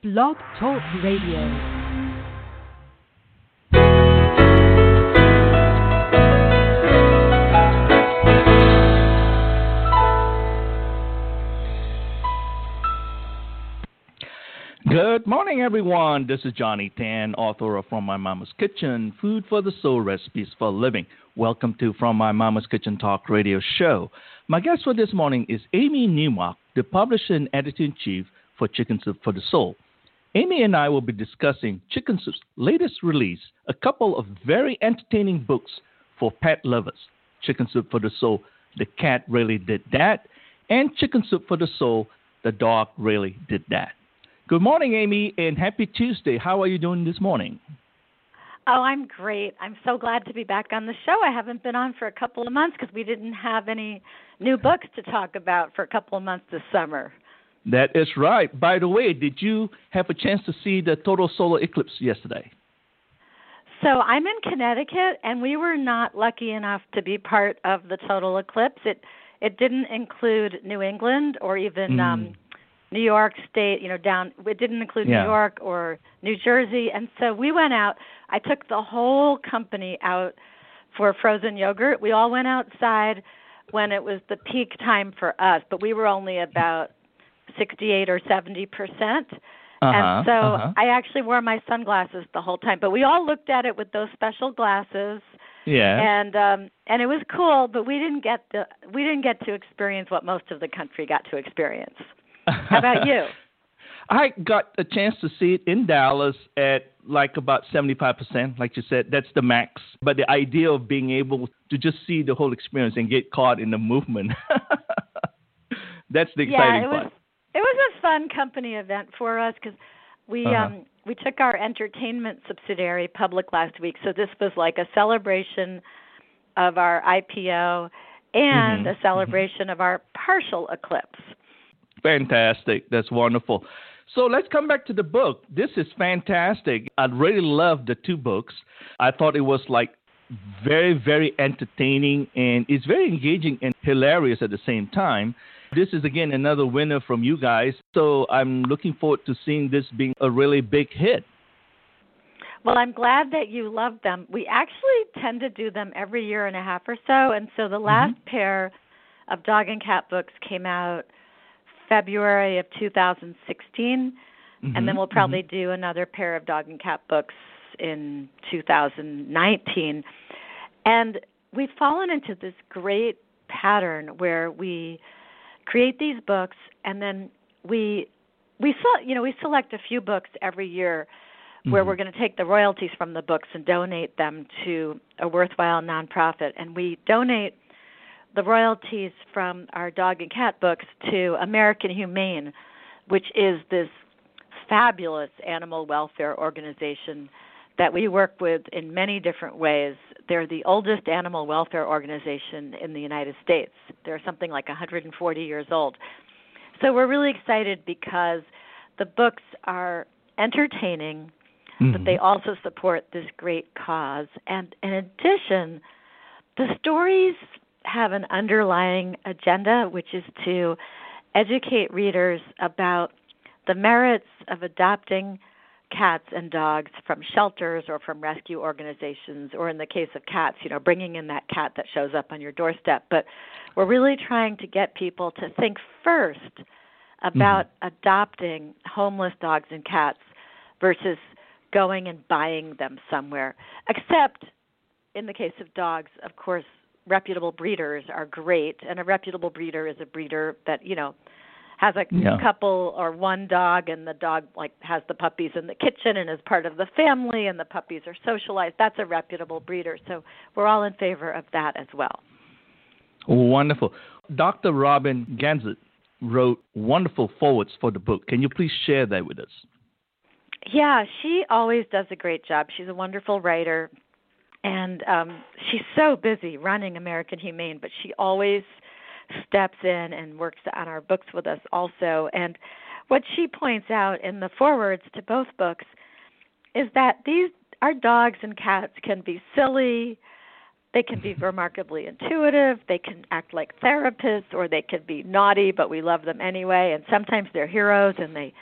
Blog Talk Radio. Good morning, everyone. This is Johnny Tan, author of From My Mama's Kitchen, Food for the Soul, Recipes for a Living. Welcome to From My Mama's Kitchen Talk Radio Show. My guest for this morning is Amy Newmark, the publisher and editor-in-chief for Chicken Soup for the Soul. Amy and I will be discussing Chicken Soup's latest release, a couple of very entertaining books for pet lovers. Chicken Soup for the Soul, The Cat Really Did That, and Chicken Soup for the Soul, The Dog Really Did That. Good morning, Amy, and happy Tuesday. How are you doing this morning? Oh, I'm great. I'm so glad to be back on the show. I haven't been on for a couple of months because we didn't have any new books to talk about for a couple of months this summer. That is right. By the way, did you have a chance to see the total solar eclipse yesterday? So I'm in Connecticut, and we were not lucky enough to be part of the total eclipse. It didn't include New England or even New York State, down. It didn't include New York or New Jersey. And so we went out. I took the whole company out for frozen yogurt. We all went outside when it was the peak time for us, but we were only about 68 or 70%. And so I actually wore my sunglasses the whole time. But we all looked at it with those special glasses. Yeah. And it was cool, but we didn't get to experience what most of the country got to experience. How about you? I got a chance to see it in Dallas at like about 75%, like you said. That's the max. But the idea of being able to just see the whole experience and get caught in the movement, that's the exciting part. It was a fun company event for us because we took our entertainment subsidiary public last week. So this was like a celebration of our IPO and a celebration of our partial eclipse. Fantastic. That's wonderful. So let's come back to the book. This is fantastic. I really loved the two books. I thought it was like very, very entertaining, and it's very engaging and hilarious at the same time. This is, again, another winner from you guys. So I'm looking forward to seeing this being a really big hit. Well, I'm glad that you love them. We actually tend to do them every year and a half or so. And so the last pair of dog and cat books came out February of 2016, and then we'll probably do another pair of dog and cat books in 2019. And we've fallen into this great pattern where we create these books, and then we select a few books every year where we're going to take the royalties from the books and donate them to a worthwhile nonprofit, and we donate the royalties from our dog and cat books to American Humane, which is this fabulous animal welfare organization that we work with in many different ways. They're the oldest animal welfare organization in the United States. They're something like 140 years old. So we're really excited because the books are entertaining, but they also support this great cause. And in addition, the stories have an underlying agenda, which is to educate readers about the merits of adopting cats and dogs from shelters or from rescue organizations, or in the case of cats, bringing in that cat that shows up on your doorstep. But we're really trying to get people to think first about adopting homeless dogs and cats versus going and buying them somewhere. Except in the case of dogs, of course, reputable breeders are great, and a reputable breeder is a breeder that, has a couple or one dog, and the dog has the puppies in the kitchen and is part of the family, and the puppies are socialized. That's a reputable breeder. So we're all in favor of that as well. Wonderful. Dr. Robin Ganzert wrote wonderful forwards for the book. Can you please share that with us? Yeah, she always does a great job. She's a wonderful writer. And she's so busy running American Humane, but she always steps in and works on our books with us also. And what she points out in the forewords to both books is that our dogs and cats can be silly, they can be remarkably intuitive, they can act like therapists, or they can be naughty, but we love them anyway. And sometimes they're heroes and they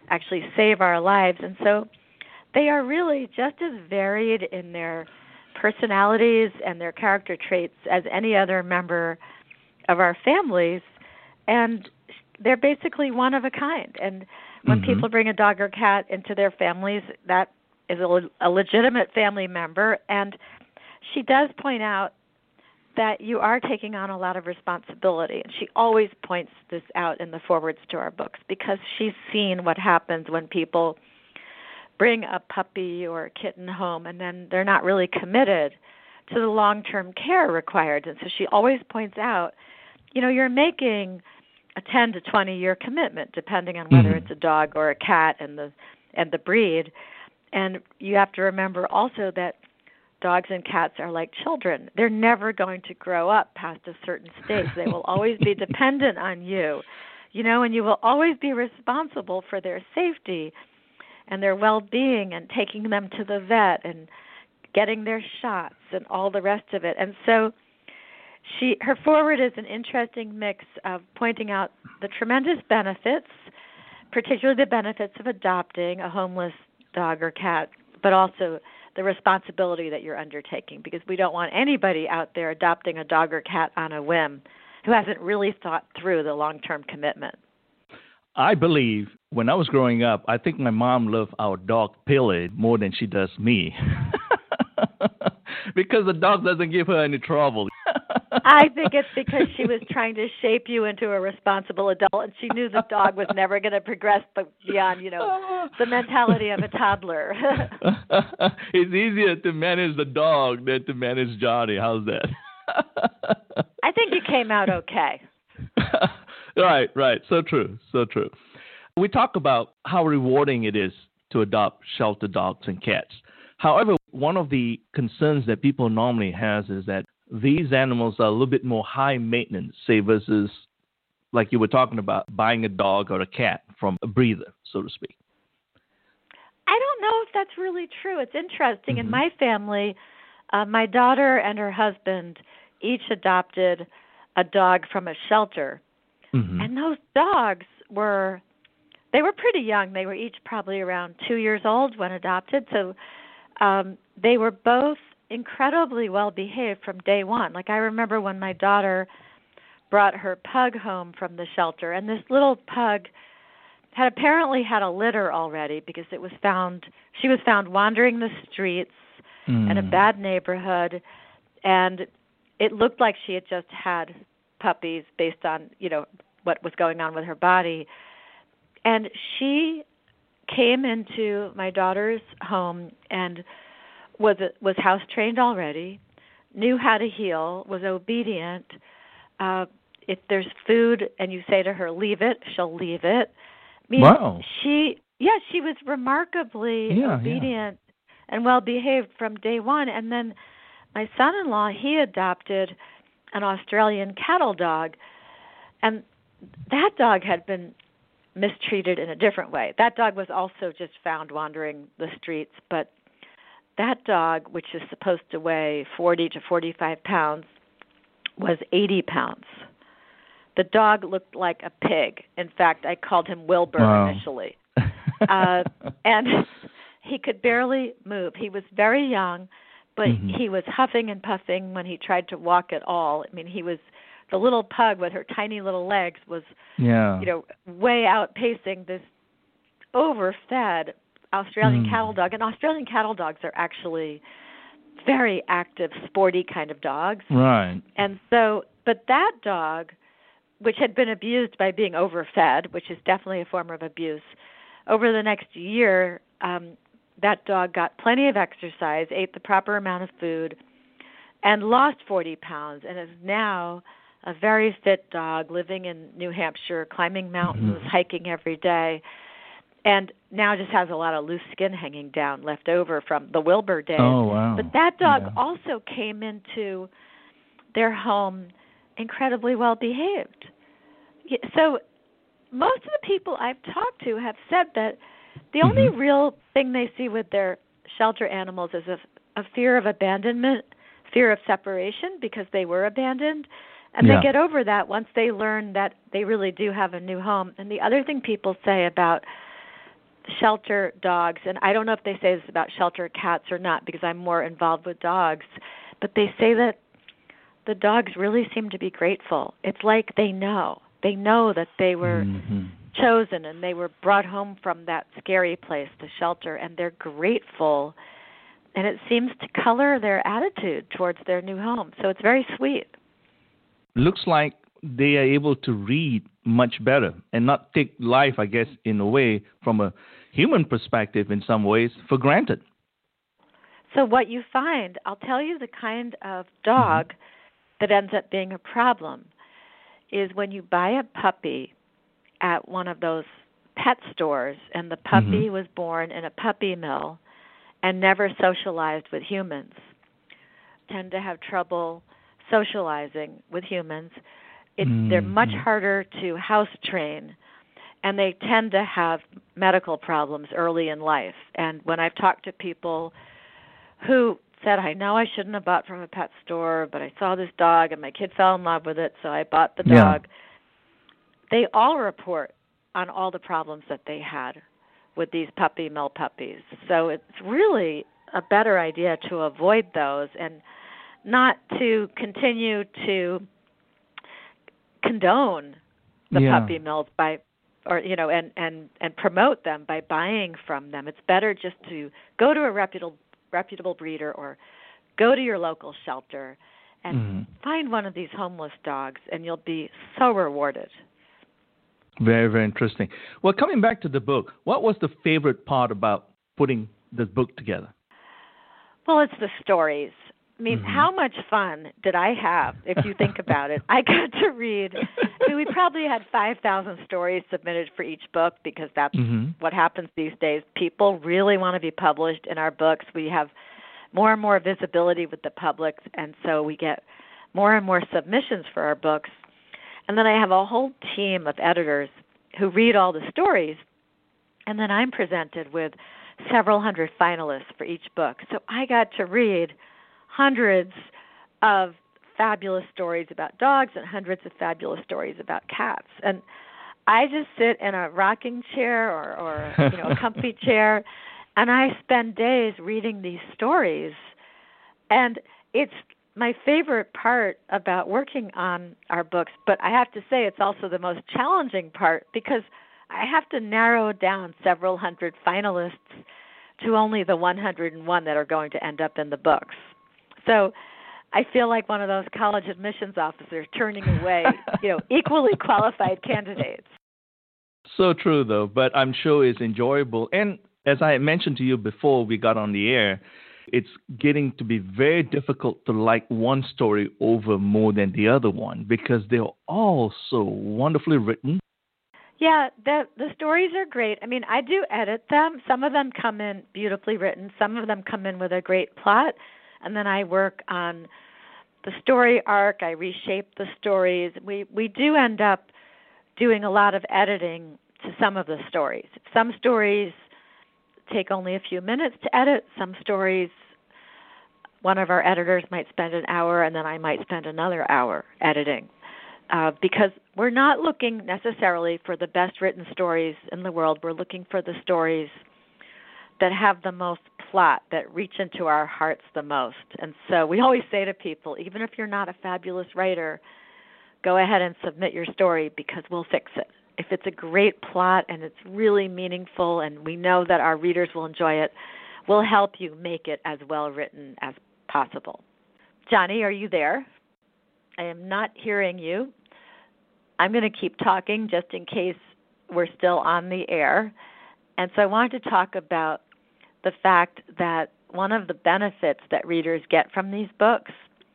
actually save our lives. And so they are really just as varied in their personalities and their character traits as any other member of our families, and they're basically one of a kind. And when people bring a dog or cat into their families, that is a legitimate family member. And she does point out that you are taking on a lot of responsibility. And she always points this out in the forwards to our books because she's seen what happens when people bring a puppy or a kitten home and then they're not really committed to the long-term care required. And so she always points out, you're making a 10 to 20-year commitment depending on whether it's a dog or a cat and the breed. And you have to remember also that dogs and cats are like children. They're never going to grow up past a certain stage. They will always be dependent on you, and you will always be responsible for their safety and their well-being and taking them to the vet and getting their shots and all the rest of it. And so her foreword is an interesting mix of pointing out the tremendous benefits, particularly the benefits of adopting a homeless dog or cat, but also the responsibility that you're undertaking, because we don't want anybody out there adopting a dog or cat on a whim who hasn't really thought through the long-term commitment. I believe when I was growing up, I think my mom loved our dog Pele more than she does me because the dog doesn't give her any trouble. I think it's because she was trying to shape you into a responsible adult, and she knew the dog was never going to progress beyond, the mentality of a toddler. It's easier to manage the dog than to manage Johnny. How's that? I think you came out okay. Right. So true. We talk about how rewarding it is to adopt shelter dogs and cats. However, one of the concerns that people normally has is that these animals are a little bit more high maintenance, say, versus like you were talking about buying a dog or a cat from a breeder, so to speak. I don't know if that's really true. It's interesting. In my family, my daughter and her husband each adopted a dog from a shelter. And those dogs were pretty young. They were each probably around 2 years old when adopted. So they were both incredibly well behaved from day one. Like I remember when my daughter brought her pug home from the shelter, and this little pug had apparently had a litter already because she was found wandering the streets in a bad neighborhood, and it looked like she had just had puppies based on, what was going on with her body. And she came into my daughter's home and was house trained already, knew how to heel, was obedient. If there's food and you say to her, leave it, she'll leave it. Wow. She was remarkably obedient and well behaved from day one. And then my son-in-law, he adopted an Australian cattle dog, and that dog had been mistreated in a different way. That dog was also just found wandering the streets, but that dog, which is supposed to weigh 40 to 45 pounds, was 80 pounds. The dog looked like a pig. In fact, I called him Wilbur initially. And he could barely move. He was very young, but he was huffing and puffing when he tried to walk at all. I mean, the little pug with her tiny little legs was, way outpacing this overfed Australian cattle dog. And Australian cattle dogs are actually very active, sporty kind of dogs. Right. And so, but that dog, which had been abused by being overfed, which is definitely a form of abuse, over the next year, that dog got plenty of exercise, ate the proper amount of food, and lost 40 pounds, and is now a very fit dog living in New Hampshire, climbing mountains, hiking every day, and now just has a lot of loose skin hanging down left over from the Wilbur days. Oh, wow. But that dog also came into their home incredibly well behaved. So most of the people I've talked to have said that the only real thing they see with their shelter animals is a fear of abandonment, fear of separation because they were abandoned. And they get over that once they learn that they really do have a new home. And the other thing people say about shelter dogs, and I don't know if they say this about shelter cats or not because I'm more involved with dogs, but they say that the dogs really seem to be grateful. It's like they know. They know that they were chosen and they were brought home from that scary place, the shelter, and they're grateful. And it seems to color their attitude towards their new home. So it's very sweet. Looks like they are able to read much better and not take life, I guess, in a way, from a human perspective in some ways, for granted. So what you find, I'll tell you the kind of dog that ends up being a problem is when you buy a puppy at one of those pet stores and the puppy was born in a puppy mill and never socialized with humans, tend to have trouble socializing with humans. They're much harder to house train, and they tend to have medical problems early in life. And when I've talked to people who said, I know I shouldn't have bought from a pet store, but I saw this dog and my kid fell in love with it, so I bought the dog. They all report on all the problems that they had with these puppy mill puppies. So it's really a better idea to avoid those and not to continue to condone the puppy mills by, or and promote them by buying from them. It's better just to go to a reputable breeder or go to your local shelter and find one of these homeless dogs, and you'll be so rewarded. Very, very interesting. Well, coming back to the book, what was the favorite part about putting this book together? Well, it's the stories. I mean, how much fun did I have, if you think about it? I got to read, we probably had 5,000 stories submitted for each book because that's what happens these days. People really want to be published in our books. We have more and more visibility with the public, and so we get more and more submissions for our books. And then I have a whole team of editors who read all the stories, and then I'm presented with several hundred finalists for each book. So I got to read hundreds of fabulous stories about dogs and hundreds of fabulous stories about cats. And I just sit in a rocking chair or a comfy chair, and I spend days reading these stories. And it's my favorite part about working on our books, but I have to say it's also the most challenging part because I have to narrow down several hundred finalists to only the 101 that are going to end up in the books. So I feel like one of those college admissions officers turning away, equally qualified candidates. So true, though, but I'm sure it's enjoyable. And as I mentioned to you before we got on the air, it's getting to be very difficult to like one story over more than the other one because they're all so wonderfully written. Yeah, the stories are great. I mean, I do edit them. Some of them come in beautifully written. Some of them come in with a great plot. And then I work on the story arc. I reshape the stories. We do end up doing a lot of editing to some of the stories. Some stories take only a few minutes to edit. Some stories, one of our editors might spend an hour, and then I might spend another hour editing. Because we're not looking necessarily for the best written stories in the world. We're looking for the stories that have the most plot, that reach into our hearts the most. And so we always say to people, even if you're not a fabulous writer, go ahead and submit your story because we'll fix it. If it's a great plot and it's really meaningful and we know that our readers will enjoy it, we'll help you make it as well written as possible. Johnny, are you there? I am not hearing you. I'm going to keep talking just in case we're still on the air. And so I wanted to talk about the fact that one of the benefits that readers get from these books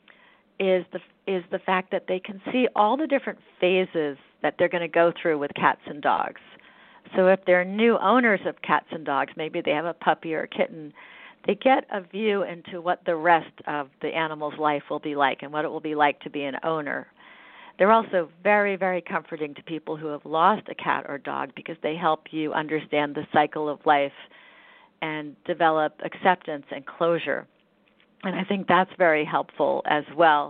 is the fact that they can see all the different phases that they're going to go through with cats and dogs. So if they're new owners of cats and dogs, maybe they have a puppy or a kitten, they get a view into what the rest of the animal's life will be like and what it will be like to be an owner. They're also very, very comforting to people who have lost a cat or dog because they help you understand the cycle of life and develop acceptance and closure. And I think that's very helpful as well.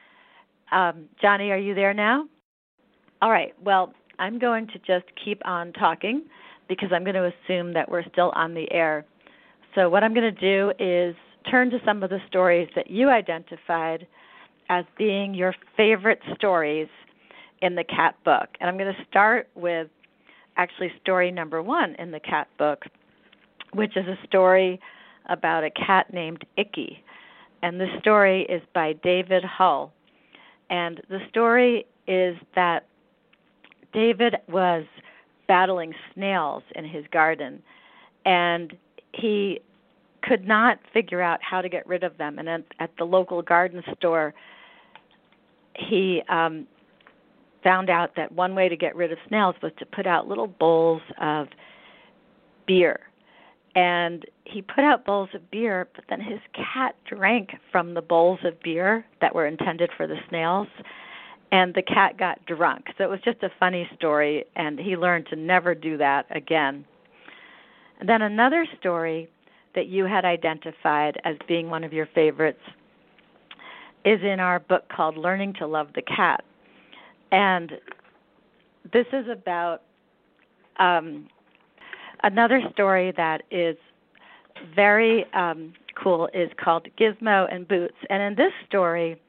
Johnny, are you there now? All right. Well, I'm going to just keep on talking because I'm going to assume that we're still on the air. So what I'm going to do is turn to some of the stories that you identified as being your favorite stories in the cat book. And I'm going to start with actually story number 1 in the cat book, which is a story about a cat named Icky. And this story is by David Hull. And the story is that David was battling snails in his garden, and he could not figure out how to get rid of them. And at the local garden store, he found out that one way to get rid of snails was to put out little bowls of beer. And he put out bowls of beer, but then his cat drank from the bowls of beer that were intended for the snails, and the cat got drunk. So it was just a funny story, and he learned to never do that again. And then another story that you had identified as being one of your favorites is in our book called Learning to Love the Cat. And this is about another story that is very cool, is called Gizmo and Boots. And in this story,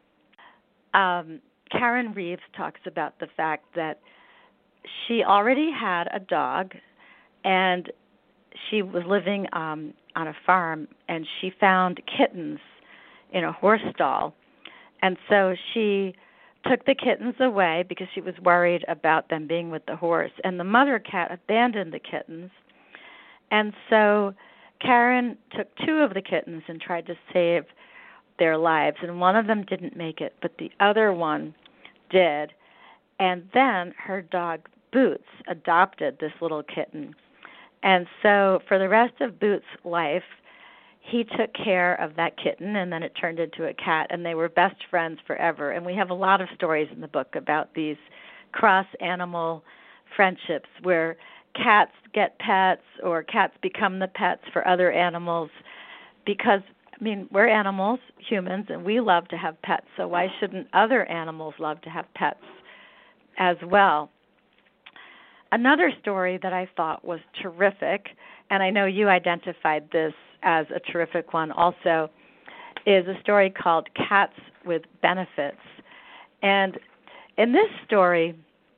Karen Reeves talks about the fact that she already had a dog, and she was living on a farm, and she found kittens in a horse stall. And so she took the kittens away because she was worried about them being with the horse. And the mother cat abandoned the kittens. And so Karen took 2 of the kittens and tried to save their lives. And one of them didn't make it, but the other one did. And then her dog, Boots, adopted this little kitten. And so for the rest of Boots' life, he took care of that kitten, and then it turned into a cat, and they were best friends forever. And we have a lot of stories in the book about these cross-animal friendships where cats get pets or cats become the pets for other animals because, I mean, we're animals, humans, and we love to have pets, so why shouldn't other animals love to have pets as well? Another story that I thought was terrific, and I know you identified this as a terrific one also, is a story called Cats with Benefits. And in this story,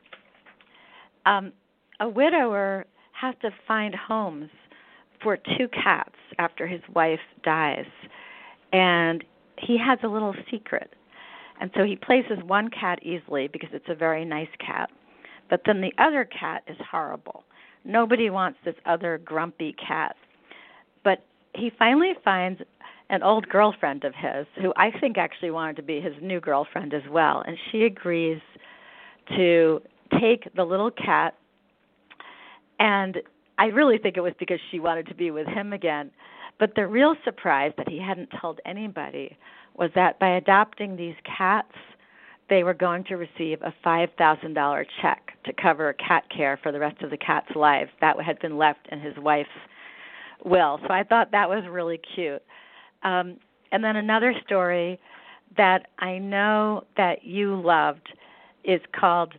a widower has to find homes for 2 cats after his wife dies. And he has a little secret. And so he places one cat easily because it's a very nice cat. But then the other cat is horrible. Nobody wants this other grumpy cat. But he finally finds an old girlfriend of his, who I think actually wanted to be his new girlfriend as well. And she agrees to take the little cat, and I really think it was because she wanted to be with him again. But the real surprise that he hadn't told anybody was that by adopting these cats, they were going to receive a $5,000 check to cover cat care for the rest of the cat's lives. That had been left in his wife's will. So I thought that was really cute. And then another story that I know that you loved is called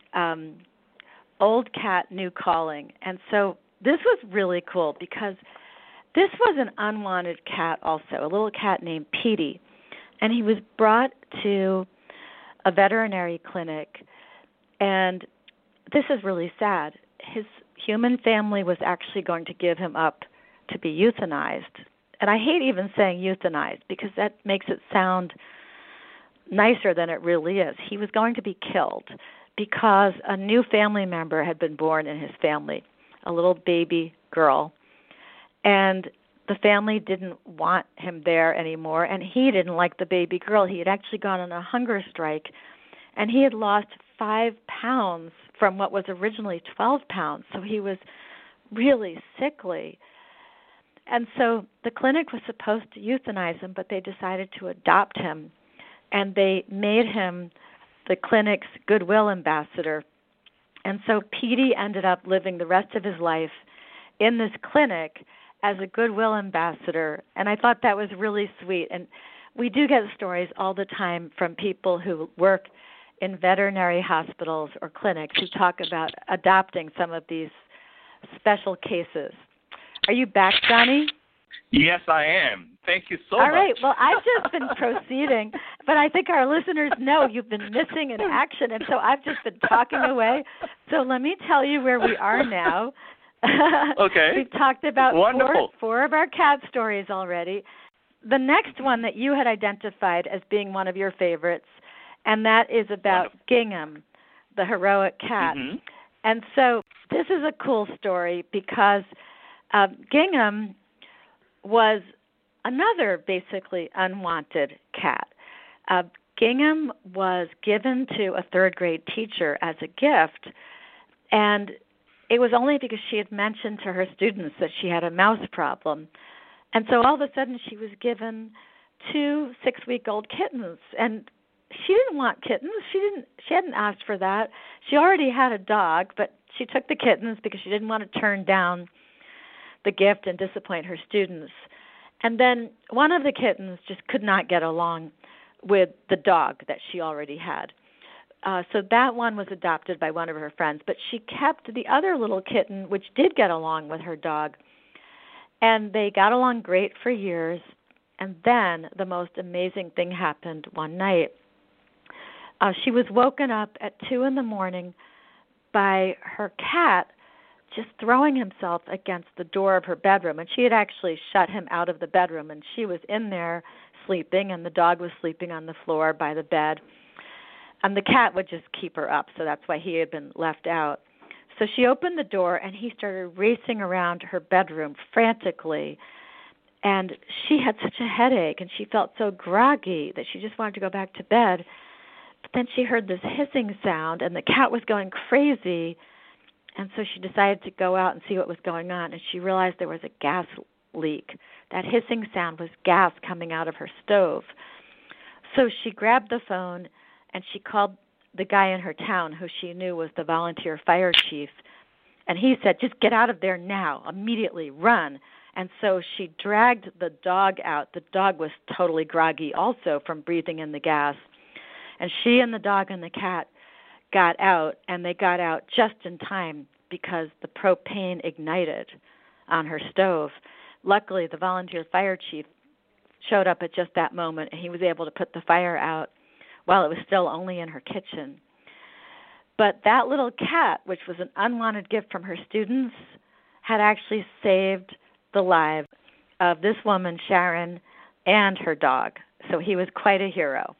Old Cat, New Calling. And so this was really cool because this was an unwanted cat also, a little cat named Petey. And he was brought to a veterinary clinic, and this is really sad. His human family was actually going to give him up to be euthanized. And I hate even saying euthanized because that makes it sound nicer than it really is. He was going to be killed because a new family member had been born in his family, a little baby girl. And the family didn't want him there anymore, and he didn't like the baby girl. He had actually gone on a hunger strike, and he had lost 5 pounds from what was originally 12 pounds, so he was really sickly. And so the clinic was supposed to euthanize him, but they decided to adopt him, and they made him the clinic's goodwill ambassador. And so Petey ended up living the rest of his life in this clinic as a goodwill ambassador, and I thought that was really sweet. And we do get stories all the time from people who work in veterinary hospitals or clinics who talk about adopting some of these special cases. Are you back, Johnny? Yes, I am. Thank you so much. All right. Well, I've just been proceeding, but I think our listeners know you've been missing in action, and so I've just been talking away. So let me tell you where we are now. Okay. We've talked about Wonderful. four of our cat stories already. The next one that you had identified as being one of your favorites, and that is about Gingham, the heroic cat. Mm-hmm. And so this is a cool story because Gingham was another basically unwanted cat. Gingham was given to a third-grade teacher as a gift, and it was only because she had mentioned to her students that she had a mouse problem. And so all of a sudden she was given 2 6-week-old kittens, and she didn't want kittens. She hadn't asked for that. She already had a dog, but she took the kittens because she didn't want to turn down the gift and disappoint her students. And then one of the kittens just could not get along with the dog that she already had. So that one was adopted by one of her friends, but she kept the other little kitten, which did get along with her dog. And they got along great for years. And then the most amazing thing happened one night. She was woken up at 2 a.m. by her cat just throwing himself against the door of her bedroom. And she had actually shut him out of the bedroom, and she was in there sleeping, and the dog was sleeping on the floor by the bed. And the cat would just keep her up, so that's why he had been left out. So she opened the door, and he started racing around her bedroom frantically. And she had such a headache, and she felt so groggy that she just wanted to go back to bed. But then she heard this hissing sound, and the cat was going crazy. And so she decided to go out and see what was going on, and she realized there was a gas leak. That hissing sound was gas coming out of her stove. So she grabbed the phone, and she called the guy in her town who she knew was the volunteer fire chief. And he said, just get out of there now, immediately, run. And so she dragged the dog out. The dog was totally groggy also from breathing in the gas. And she and the dog and the cat got out, and they got out just in time because the propane ignited on her stove. Luckily, the volunteer fire chief showed up at just that moment, and he was able to put the fire out while it was still only in her kitchen. But that little cat, which was an unwanted gift from her students, had actually saved the lives of this woman, Sharon, and her dog. So he was quite a hero.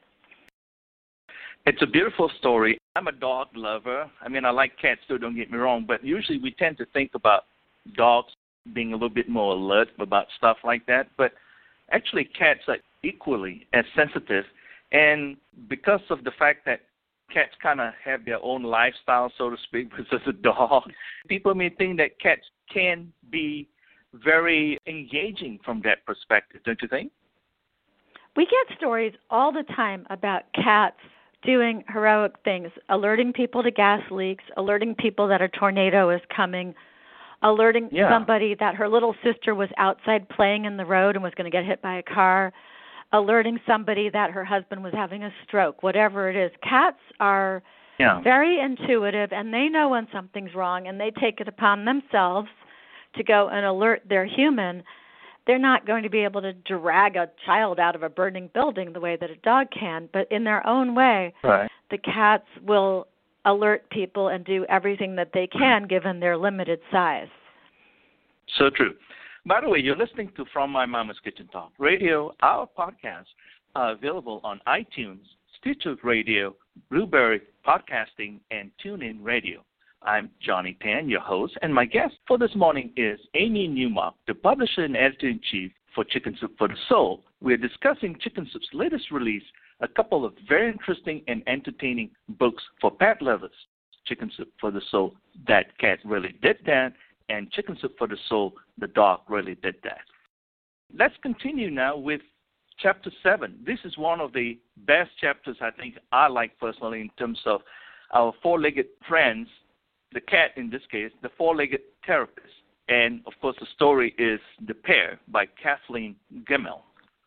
It's a beautiful story. I'm a dog lover. I mean, I like cats too, don't get me wrong, but usually we tend to think about dogs being a little bit more alert about stuff like that. But actually, cats are equally as sensitive. And because of the fact that cats kind of have their own lifestyle, so to speak, versus a dog, people may think that cats can be very engaging from that perspective, don't you think? We get stories all the time about cats doing heroic things, alerting people to gas leaks, alerting people that a tornado is coming, alerting somebody that her little sister was outside playing in the road and was going to get hit by a car, alerting somebody that her husband was having a stroke, whatever it is. Cats are very intuitive, and they know when something's wrong, and they take it upon themselves to go and alert their human. They're not going to be able to drag a child out of a burning building the way that a dog can, but in their own way, the cats will alert people and do everything that they can given their limited size. So true. By the way, you're listening to From My Mama's Kitchen Talk Radio. Our podcasts are available on iTunes, Stitcher Radio, Blueberry Podcasting, and TuneIn Radio. I'm Johnny Tan, your host, and my guest for this morning is Amy Newmark, the publisher and editor-in-chief for Chicken Soup for the Soul. We're discussing Chicken Soup's latest release, a couple of very interesting and entertaining books for pet lovers. Chicken Soup for the Soul, That Cat Really Did That, and Chicken Soup for the Soul, The Dog Really Did That. Let's continue now with Chapter 7. This is one of the best chapters I think I like personally in terms of our four-legged friends, the cat in this case, the four-legged therapist. And, of course, the story is The Pair by Kathleen Gemmell.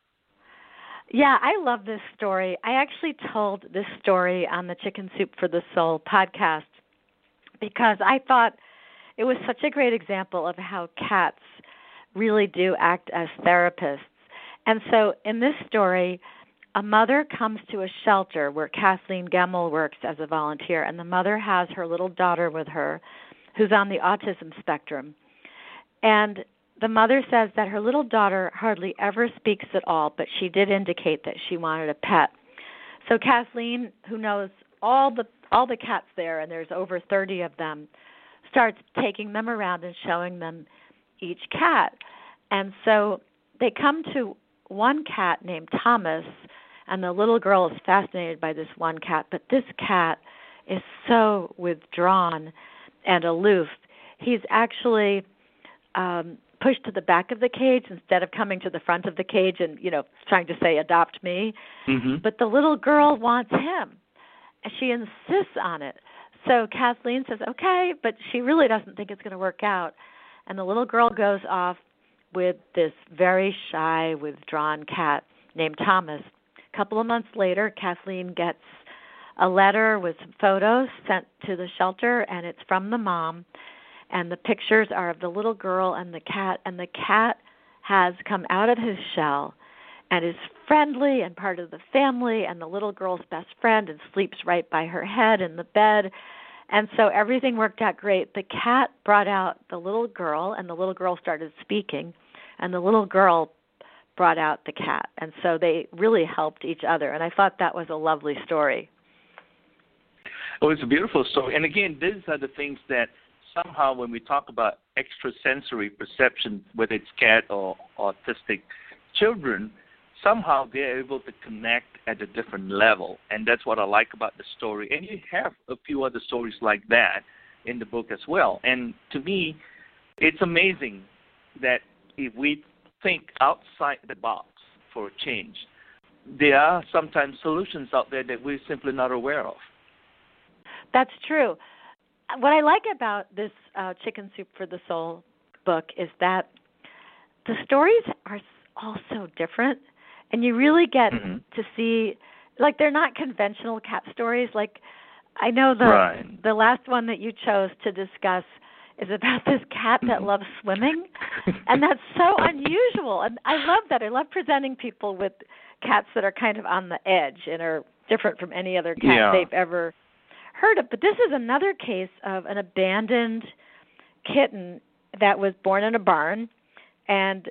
Yeah, I love this story. I actually told this story on the Chicken Soup for the Soul podcast because I thought it was such a great example of how cats really do act as therapists. And so in this story, a mother comes to a shelter where Kathleen Gemmel works as a volunteer, and the mother has her little daughter with her who's on the autism spectrum. And the mother says that her little daughter hardly ever speaks at all, but she did indicate that she wanted a pet. So Kathleen, who knows all the cats there, and there's over 30 of them, starts taking them around and showing them each cat. And so they come to one cat named Thomas, and the little girl is fascinated by this one cat, but this cat is so withdrawn and aloof. He's actually pushed to the back of the cage instead of coming to the front of the cage and, trying to say, adopt me. Mm-hmm. But the little girl wants him. She insists on it. So Kathleen says, okay, but she really doesn't think it's going to work out. And the little girl goes off with this very shy, withdrawn cat named Thomas. A couple of months later, Kathleen gets a letter with some photos sent to the shelter, and it's from the mom. And the pictures are of the little girl and the cat has come out of his shell and is friendly and part of the family and the little girl's best friend and sleeps right by her head in the bed. And so everything worked out great. The cat brought out the little girl, and the little girl started speaking, and the little girl brought out the cat. And so they really helped each other, and I thought that was a lovely story. Oh, it's a beautiful story. And again, these are the things that somehow when we talk about extrasensory perception, whether it's cat or autistic children, somehow they're able to connect at a different level. And that's what I like about the story. And you have a few other stories like that in the book as well. And to me, it's amazing that if we think outside the box for a change, there are sometimes solutions out there that we're simply not aware of. That's true. What I like about this Chicken Soup for the Soul book is that the stories are all so different, and you really get to see, like, they're not conventional cat stories. Like, I know the last one that you chose to discuss is about this cat that loves swimming, and that's so unusual. And I love that. I love presenting people with cats that are kind of on the edge and are different from any other cat they've ever heard of. But this is another case of an abandoned kitten that was born in a barn and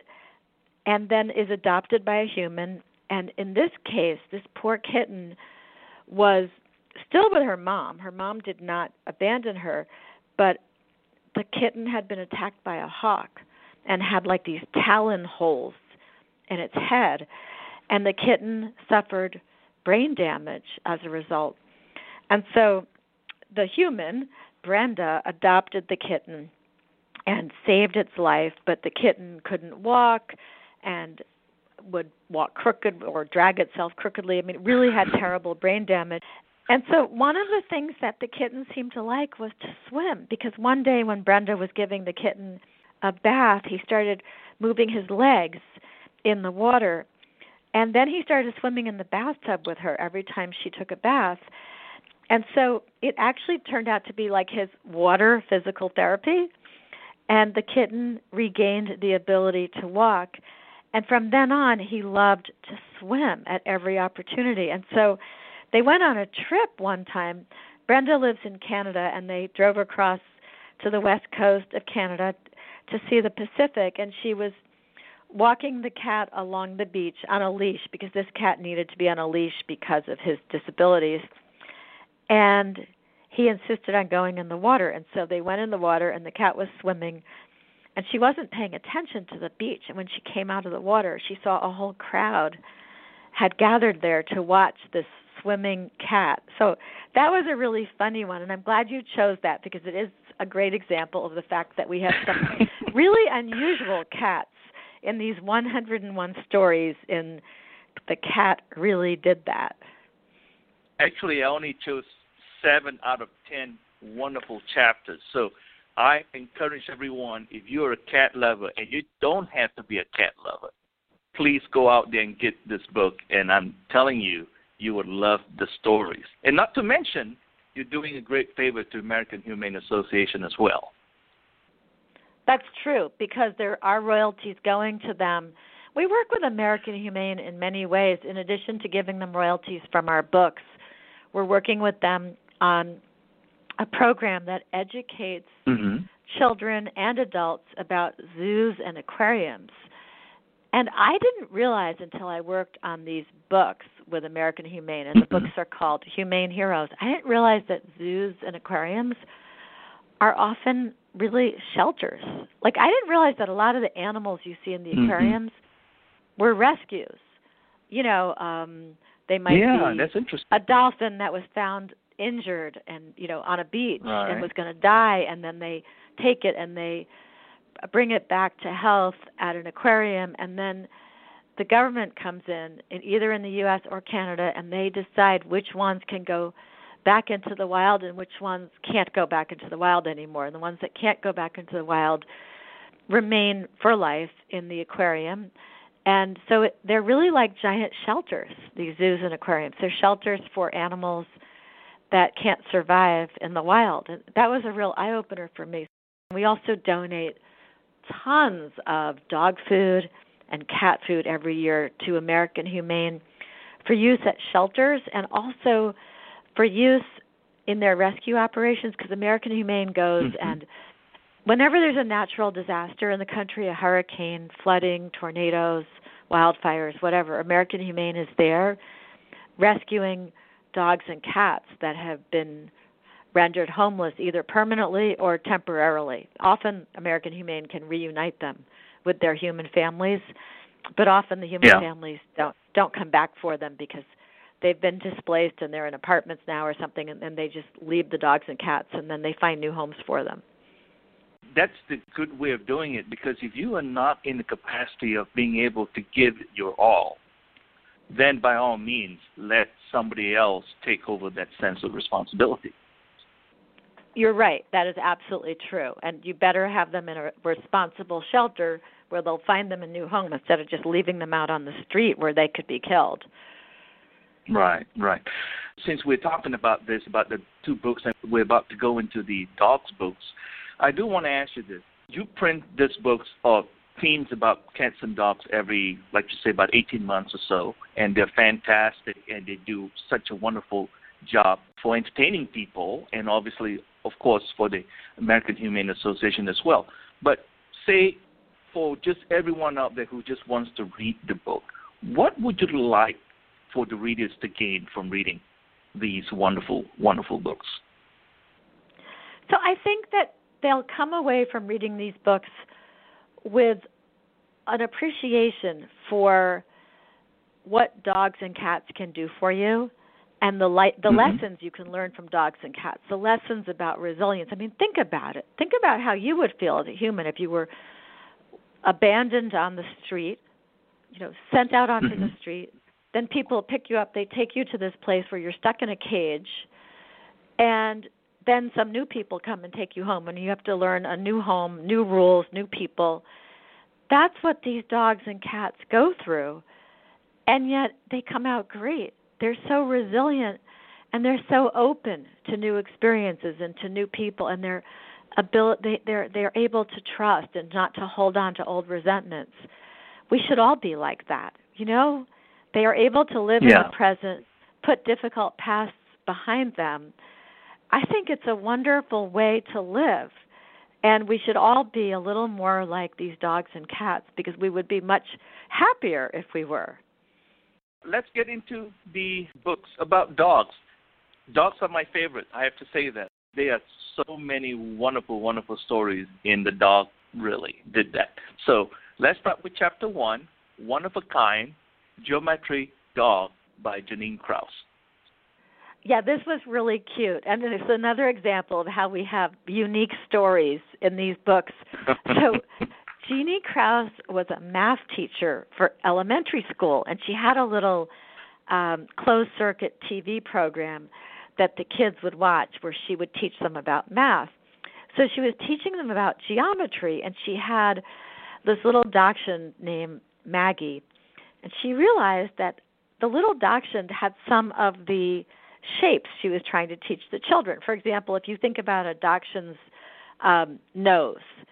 then is adopted by a human. And in this case, this poor kitten was still with her mom. Her mom did not abandon her, but the kitten had been attacked by a hawk and had like these talon holes in its head. And the kitten suffered brain damage as a result. And so the human, Brenda, adopted the kitten and saved its life, but the kitten couldn't walk and would walk crooked or drag itself crookedly. I mean, it really had terrible brain damage. And so one of the things that the kitten seemed to like was to swim, because one day when Brenda was giving the kitten a bath, he started moving his legs in the water, and then he started swimming in the bathtub with her every time she took a bath. And so it actually turned out to be like his water physical therapy, and the kitten regained the ability to walk. And from then on, he loved to swim at every opportunity. And so they went on a trip one time. Brenda lives in Canada, and they drove across to the west coast of Canada to see the Pacific, and she was walking the cat along the beach on a leash, because this cat needed to be on a leash because of his disabilities. And he insisted on going in the water, and so they went in the water, and the cat was swimming, and she wasn't paying attention to the beach. And when she came out of the water, she saw a whole crowd had gathered there to watch this swimming cat. So that was a really funny one, and I'm glad you chose that, because it is a great example of the fact that we have some really unusual cats in these 101 stories in The Cat Really Did That. Actually, I only chose 7 out of 10 wonderful chapters. So I encourage everyone, if you're a cat lover, and you don't have to be a cat lover, please go out there and get this book, and I'm telling you, you would love the stories. And not to mention, you're doing a great favor to American Humane Association as well. That's true, because there are royalties going to them. We work with American Humane in many ways. In addition to giving them royalties from our books, we're working with them on a program that educates children and adults about zoos and aquariums. And I didn't realize until I worked on these books with American Humane, and the books are called Humane Heroes. I didn't realize that zoos and aquariums are often really shelters. Like, I didn't realize that a lot of the animals you see in the aquariums were rescues. You know, they might be that's interesting. a dolphin that was found injured and, you know, on a beach and was going to die, and then they take it and they bring it back to health at an aquarium, and then the government comes in either in the U.S. or Canada, and they decide which ones can go back into the wild and which ones can't go back into the wild anymore. And the ones that can't go back into the wild remain for life in the aquarium. And so they're really like giant shelters, these zoos and aquariums. They're shelters for animals that can't survive in the wild. And that was a real eye-opener for me. We also donate tons of dog food and cat food every year to American Humane for use at shelters and also for use in their rescue operations, because American Humane goes and whenever there's a natural disaster in the country, a hurricane, flooding, tornadoes, wildfires, whatever, American Humane is there rescuing dogs and cats that have been rendered homeless either permanently or temporarily. Often American Humane can reunite them with their human families, but often the human families don't come back for them because they've been displaced and they're in apartments now or something, and then they just leave the dogs and cats, and then they find new homes for them. That's the good way of doing it, because if you are not in the capacity of being able to give your all, then by all means, let somebody else take over that sense of responsibility. You're right. That is absolutely true. And you better have them in a responsible shelter where they'll find them a new home instead of just leaving them out on the street where they could be killed. Right. Since we're talking about this, about the two books, and we're about to go into the dogs books, I do want to ask you this. You print these books of themes about cats and dogs every, like you say, about 18 months or so, and they're fantastic, and they do such a wonderful job for entertaining people, and obviously, of course, for the American Humane Association as well. But say, for just everyone out there who just wants to read the book, what would you like for the readers to gain from reading these wonderful, wonderful books? So I think that they'll come away from reading these books with an appreciation for what dogs and cats can do for you, and the lessons you can learn from dogs and cats, the lessons about resilience. I mean, think about it. Think about how you would feel as a human if you were abandoned on the street, you know, sent out onto the street. Then people pick you up, they take you to this place where you're stuck in a cage, and then some new people come and take you home, and you have to learn a new home, new rules, new people. That's what these dogs and cats go through, and yet they come out great. They're so resilient, and they're so open to new experiences and to new people, and they're able to trust and not to hold on to old resentments. We should all be like that, you know? They are able to live in the present, put difficult pasts behind them. I think it's a wonderful way to live, and we should all be a little more like these dogs and cats because we would be much happier if we were. Let's get into the books about dogs. Dogs are my favorite. I have to say that. There are so many wonderful, wonderful stories in the dog, really did that. So let's start with chapter 1, One of a Kind, Geometry Dog by Janine Krause. Yeah, this was really cute. And it's another example of how we have unique stories in these books. So Jeannie Krause was a math teacher for elementary school, and she had a little closed-circuit TV program that the kids would watch where she would teach them about math. So she was teaching them about geometry, and she had this little dachshund named Maggie, and she realized that the little dachshund had some of the shapes she was trying to teach the children. For example, if you think about a dachshund's nose,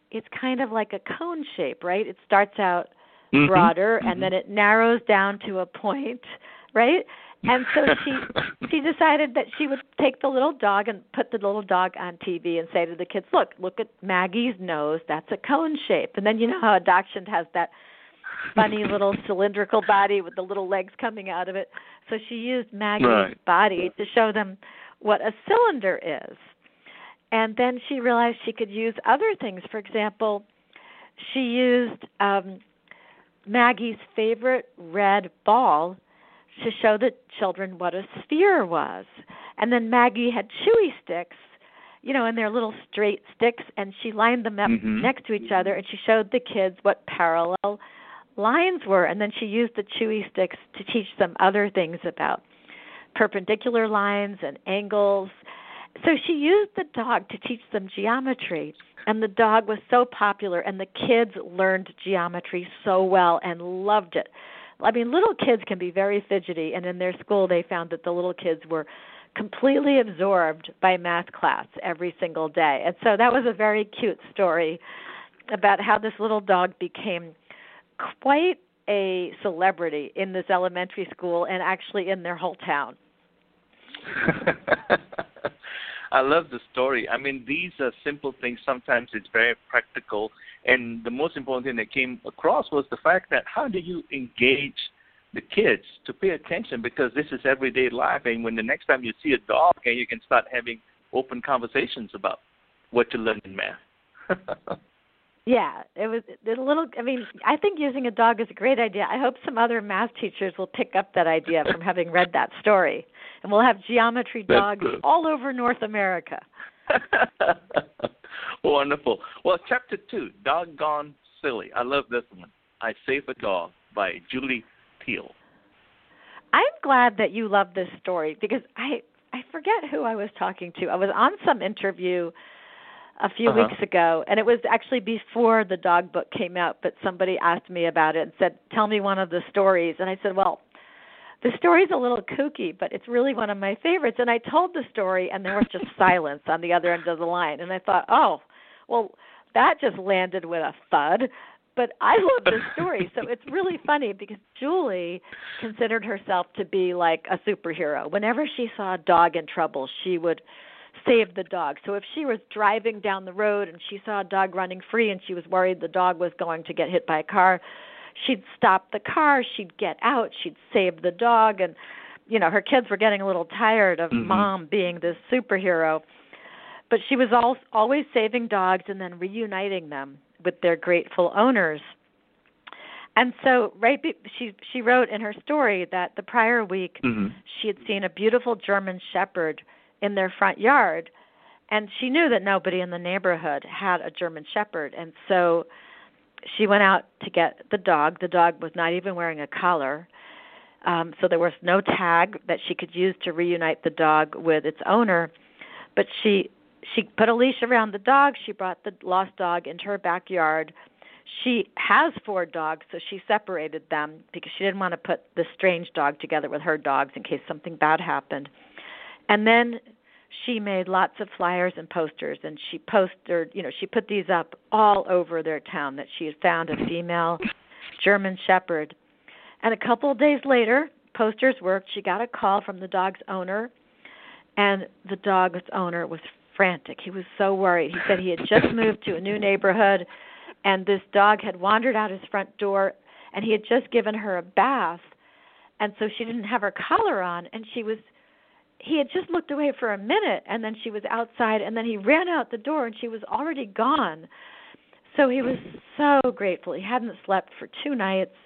it's kind of like a cone shape, right? It starts out Mm-hmm. broader, and then it narrows down to a point, right? And so she decided that she would take the little dog and put the little dog on TV and say to the kids, look at Maggie's nose. That's a cone shape. And then you know how a dachshund has that funny little cylindrical body with the little legs coming out of it. So she used Maggie's body to show them what a cylinder is. And then she realized she could use other things. For example, she used Maggie's favorite red ball to show the children what a sphere was. And then Maggie had chewy sticks, and they're little straight sticks, and she lined them up next to each other, and she showed the kids what parallel lines were. And then she used the chewy sticks to teach them other things about perpendicular lines and angles. So she used the dog to teach them geometry. And the dog was so popular, and the kids learned geometry so well and loved it. I mean, little kids can be very fidgety, and in their school they found that the little kids were completely absorbed by math class every single day. And so that was a very cute story about how this little dog became quite a celebrity in this elementary school and actually in their whole town. I love the story. I mean, these are simple things. Sometimes it's very practical. And the most important thing that came across was the fact that how do you engage the kids to pay attention, because this is everyday life. And when the next time you see a dog, and you can start having open conversations about what you learned in math. Yeah, it was a little, I think using a dog is a great idea. I hope some other math teachers will pick up that idea from having read that story. And we'll have geometry dogs all over North America. Wonderful. Well, Chapter 2, Doggone Silly. I love this one. I Saved a Dog by Julie Teal. I'm glad that you love this story because I forget who I was talking to. I was on some interview a few weeks ago, and it was actually before the dog book came out, but somebody asked me about it and said, tell me one of the stories. And I said, well, the story's a little kooky, but it's really one of my favorites. And I told the story, and there was just silence on the other end of the line. And I thought, oh, well, that just landed with a thud. But I love this story. So it's really funny because Julie considered herself to be like a superhero. Whenever she saw a dog in trouble, she would save the dog. So if she was driving down the road and she saw a dog running free and she was worried the dog was going to get hit by a car, she'd stop the car, she'd get out, she'd save the dog. And, her kids were getting a little tired of mom being this superhero. But she was always saving dogs and then reuniting them with their grateful owners. And so she wrote in her story that the prior week she had seen a beautiful German Shepherd in their front yard, and she knew that nobody in the neighborhood had a German Shepherd. And so she went out to get the dog. The dog was not even wearing a collar, so there was no tag that she could use to reunite the dog with its owner. But she put a leash around the dog. She brought the lost dog into her backyard. She has 4 dogs, so she separated them because she didn't want to put the strange dog together with her dogs in case something bad happened. And then she made lots of flyers and posters, and she put these up all over their town that she had found a female German Shepherd. And a couple of days later, posters worked. She got a call from the dog's owner, and the dog's owner was frantic. He was so worried. He said he had just moved to a new neighborhood, and this dog had wandered out his front door, and he had just given her a bath, and so she didn't have her collar on, and he had just looked away for a minute, and then she was outside, and then he ran out the door, and she was already gone. So he was so grateful. He hadn't slept for 2 nights,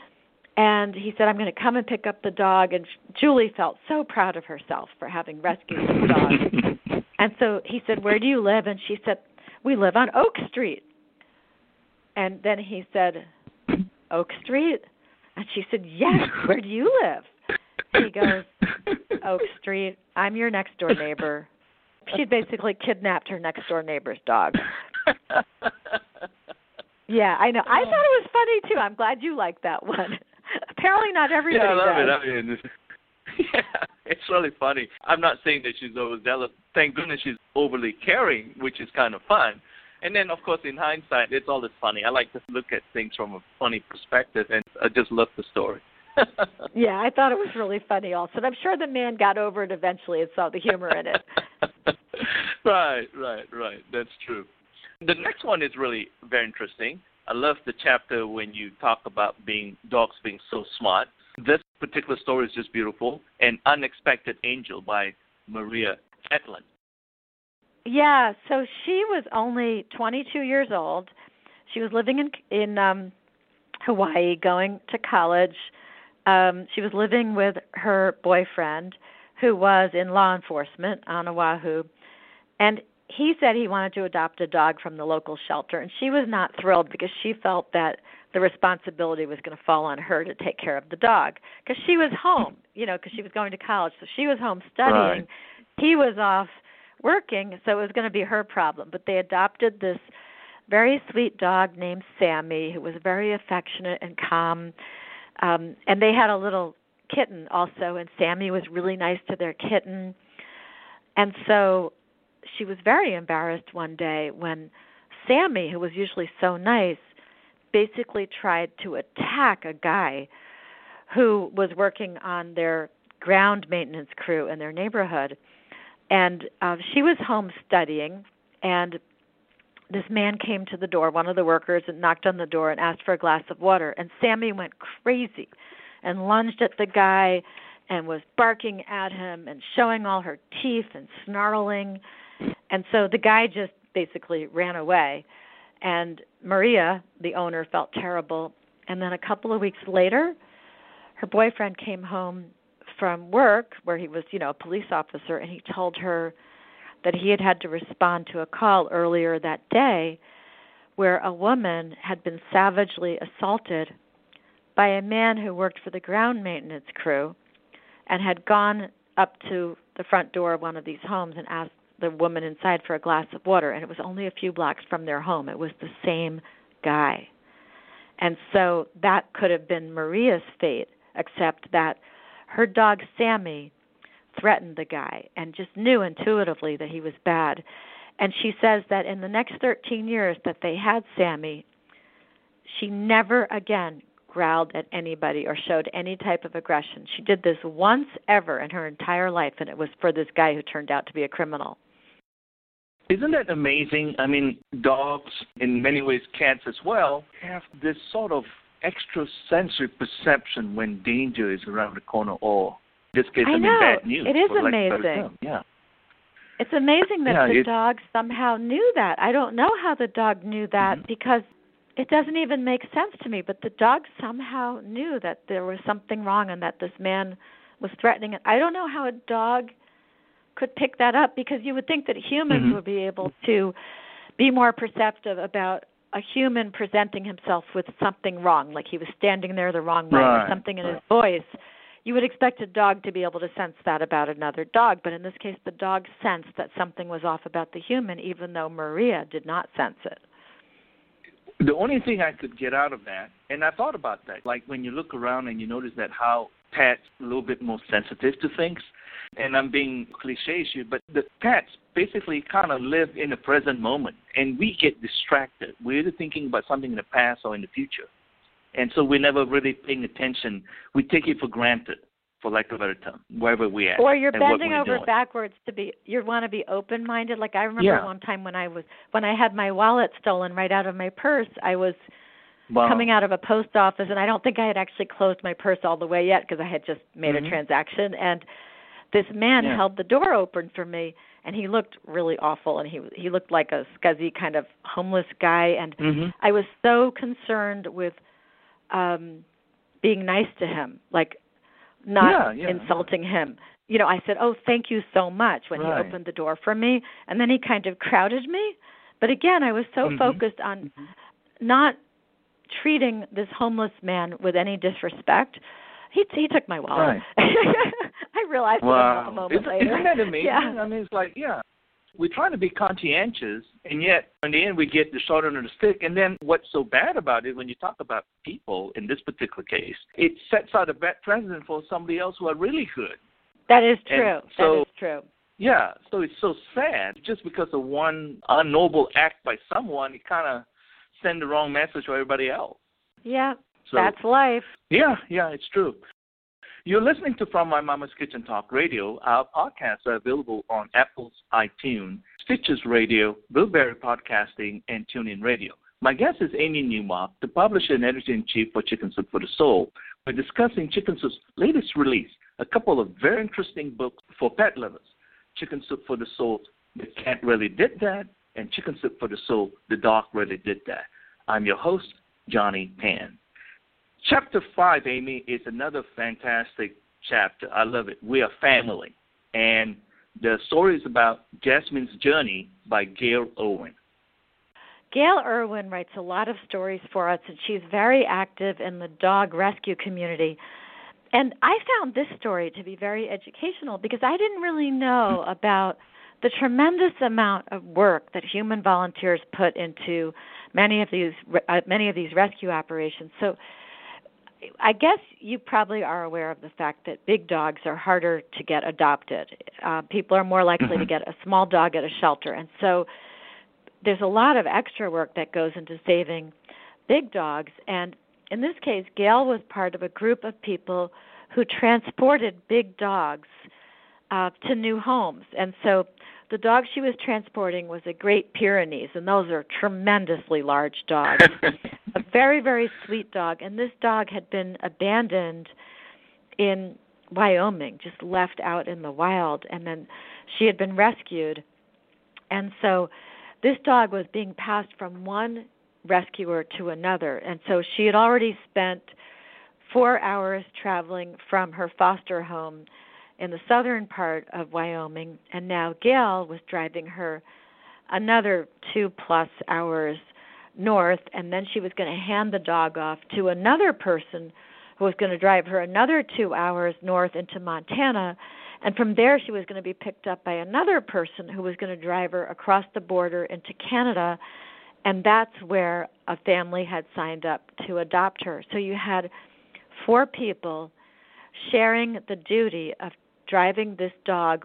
and he said, I'm going to come and pick up the dog. And Julie felt so proud of herself for having rescued the dog. And so he said, where do you live? And she said, we live on Oak Street. And then he said, Oak Street? And she said, yes, where do you live? He goes, Oak Street, I'm your next-door neighbor. She'd basically kidnapped her next-door neighbor's dog. Yeah, I know. I thought it was funny, too. I'm glad you liked that one. Apparently not everybody does. Yeah, I love it. I mean, it's really funny. I'm not saying that she's overzealous. Thank goodness she's overly caring, which is kind of fun. And then, of course, in hindsight, it's always funny. I like to look at things from a funny perspective, and I just love the story. Yeah, I thought it was really funny also. And I'm sure the man got over it eventually and saw the humor in it. Right. That's true. The next one is really very interesting. I love the chapter when you talk about dogs being so smart. This particular story is just beautiful. An Unexpected Angel by Maria Eklund. Yeah, so she was only 22 years old. She was living in Hawaii, going to college. She was living with her boyfriend, who was in law enforcement on Oahu. And he said he wanted to adopt a dog from the local shelter. And she was not thrilled because she felt that the responsibility was going to fall on her to take care of the dog. Because she was home, because she was going to college. So she was home studying. Right. He was off working, so it was going to be her problem. But they adopted this very sweet dog named Sammy, who was very affectionate and calm. And they had a little kitten also, and Sammy was really nice to their kitten. And so she was very embarrassed one day when Sammy, who was usually so nice, basically tried to attack a guy who was working on their ground maintenance crew in their neighborhood. And she was home studying, and this man came to the door, one of the workers, and knocked on the door and asked for a glass of water. And Sammy went crazy and lunged at the guy and was barking at him and showing all her teeth and snarling. And so the guy just basically ran away. And Maria, the owner, felt terrible. And then a couple of weeks later, her boyfriend came home from work where he was, a police officer, and he told her that he had to respond to a call earlier that day where a woman had been savagely assaulted by a man who worked for the ground maintenance crew and had gone up to the front door of one of these homes and asked the woman inside for a glass of water, and it was only a few blocks from their home. It was the same guy. And so that could have been Maria's fate, except that her dog Sammy threatened the guy and just knew intuitively that he was bad. And she says that in the next 13 years that they had Sammy, she never again growled at anybody or showed any type of aggression. She did this once ever in her entire life, and it was for this guy who turned out to be a criminal. Isn't that amazing? I mean, dogs, in many ways cats as well, have this sort of extrasensory perception when danger is around the corner or in this case, bad news. It is amazing. Yeah. It's amazing that the dog somehow knew that. I don't know how the dog knew that because it doesn't even make sense to me, but the dog somehow knew that there was something wrong and that this man was threatening it. I don't know how a dog could pick that up because you would think that humans would be able to be more perceptive about a human presenting himself with something wrong, like he was standing there the wrong way or something in his voice. You would expect a dog to be able to sense that about another dog, but in this case the dog sensed that something was off about the human, even though Maria did not sense it. The only thing I could get out of that, and I thought about that, like when you look around and you notice that how pets are a little bit more sensitive to things, and I'm being cliche-ish, but the pets basically kind of live in the present moment, and we get distracted. We're either thinking about something in the past or in the future. And so we're never really paying attention. We take it for granted, for lack of a better term, wherever we're at. Or you're bending over backwards you want to be open-minded. Like I remember one time when I had my wallet stolen right out of my purse, I was coming out of a post office, and I don't think I had actually closed my purse all the way yet because I had just made a transaction. And this man held the door open for me, and he looked really awful, and he looked like a scuzzy kind of homeless guy. And I was so concerned with being nice to him, like not insulting him. I said, "Oh, thank you so much," when he opened the door for me, and then he kind of crowded me. But again, I was so focused on not treating this homeless man with any disrespect. He took my wallet. I realized it a moment later. Isn't that amazing? I mean, it's like, we're trying to be conscientious, and yet in the end we get the short end of the stick. And then what's so bad about it, when you talk about people in this particular case, it sets out a bad precedent for somebody else who are really good. That is true. That is true. Yeah, so it's so sad. Just because of one unnoble act by someone, it kind of send the wrong message to everybody else. Yeah, So, that's life. Yeah, it's true. You're listening to From My Mama's Kitchen Talk Radio. Our podcasts are available on Apple's iTunes, Stitches Radio, Blueberry Podcasting, and TuneIn Radio. My guest is Amy Newmark, the publisher and editor-in-chief for Chicken Soup for the Soul. We're discussing Chicken Soup's latest release, a couple of very interesting books for pet lovers. Chicken Soup for the Soul, The Cat Really Did That, and Chicken Soup for the Soul, The Dog Really Did That. I'm your host, Johnny Tan. Chapter 5, Amy, is another fantastic chapter. I love it. We are family. And the story is about Jasmine's Journey by Gail Irwin. Gail Irwin writes a lot of stories for us, and she's very active in the dog rescue community. And I found this story to be very educational because I didn't really know about the tremendous amount of work that human volunteers put into many of these rescue operations. So I guess you probably are aware of the fact that big dogs are harder to get adopted. People are more likely to get a small dog at a shelter. And so there's a lot of extra work that goes into saving big dogs. And in this case, Gail was part of a group of people who transported big dogs to new homes. And so the dog she was transporting was a Great Pyrenees, and those are tremendously large dogs. A very, very sweet dog. And this dog had been abandoned in Wyoming, just left out in the wild. And then she had been rescued. And so this dog was being passed from one rescuer to another. And so she had already spent 4 hours traveling from her foster home in the southern part of Wyoming, and now Gail was driving her another 2+ hours north, and then she was going to hand the dog off to another person who was going to drive her another 2 hours north into Montana, and from there she was going to be picked up by another person who was going to drive her across the border into Canada, and that's where a family had signed up to adopt her. So you had 4 people sharing the duty of driving this dog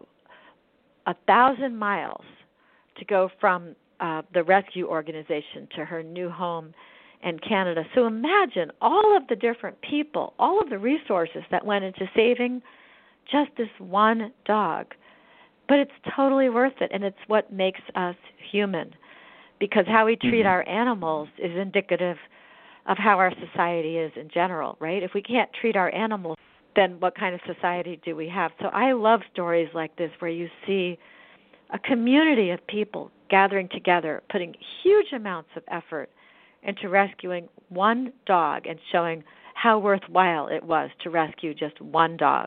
1,000 miles to go from the rescue organization to her new home in Canada. So imagine all of the different people, all of the resources that went into saving just this one dog. But it's totally worth it, and it's what makes us human, because how we treat our animals is indicative of how our society is in general, right? If we can't treat our animals, then what kind of society do we have? So I love stories like this where you see a community of people gathering together, putting huge amounts of effort into rescuing one dog and showing how worthwhile it was to rescue just one dog.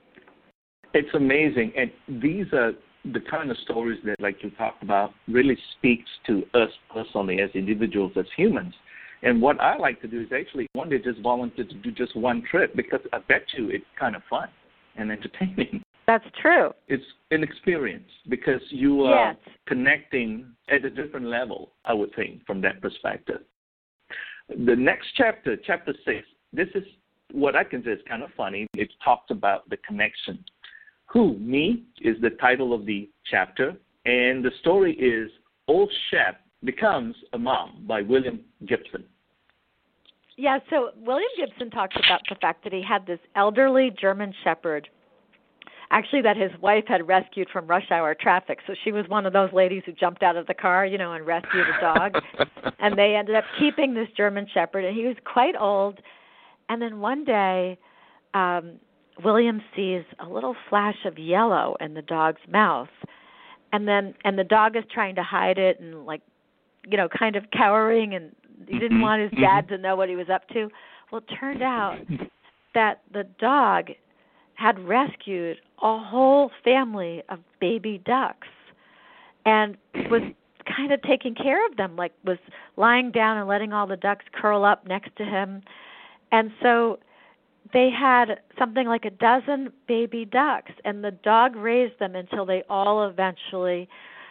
It's amazing. And these are the kind of stories that, like you talked about, really speaks to us personally as individuals, as humans. And what I like to do is actually one day just volunteer to do just one trip, because I bet you it's kind of fun and entertaining. That's true. It's an experience because you are connecting at a different level, I would think, from that perspective. The next chapter, chapter 6, this is what I consider is kind of funny. It talks about the connection. Who, Me, is the title of the chapter, and the story is Old Shep Becomes a Mom by William Gibson. Yeah, so William Gibson talks about the fact that he had this elderly German Shepherd, actually that his wife had rescued from rush hour traffic. So she was one of those ladies who jumped out of the car, and rescued a dog. And they ended up keeping this German Shepherd, and he was quite old. And then one day, William sees a little flash of yellow in the dog's mouth. And the dog is trying to hide it and kind of cowering, and he didn't want his dad to know what he was up to. Well, it turned out that the dog had rescued a whole family of baby ducks and was kind of taking care of them, was lying down and letting all the ducks curl up next to him. And so they had something like 12 baby ducks, and the dog raised them until they all eventually,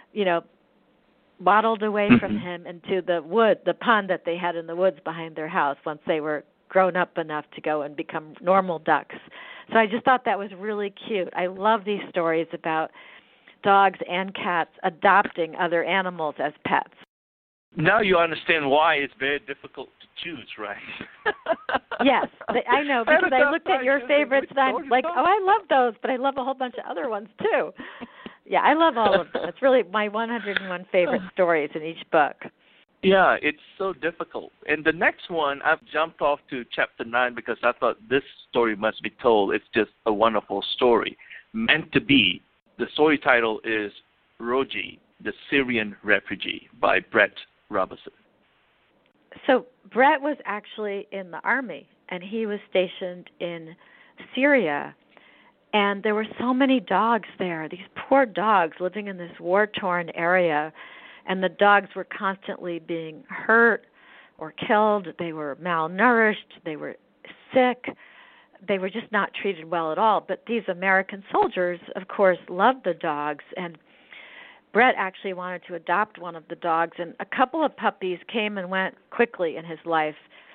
waddled away from him into the pond that they had in the woods behind their house once they were grown up enough to go and become normal ducks. So I just thought that was really cute. I love these stories about dogs and cats adopting other animals as pets. Now you understand why it's very difficult to choose, right? Yes, I know, because I looked at your favorites and I'm like, oh, I love those, but I love a whole bunch of other ones too. Yeah, I love all of them. It's really my 101 favorite stories in each book. Yeah, it's so difficult. And the next one, I've jumped off to chapter 9 because I thought this story must be told. It's just a wonderful story. Meant to Be. The story title is Roji, the Syrian Refugee by Brett Robertson. So Brett was actually in the army, and he was stationed in Syria. And there were so many dogs there, these poor dogs living in this war-torn area. And the dogs were constantly being hurt or killed. They were malnourished. They were sick. They were just not treated well at all. But these American soldiers, of course, loved the dogs. And Brett actually wanted to adopt one of the dogs. And a couple of puppies came and went quickly in his life.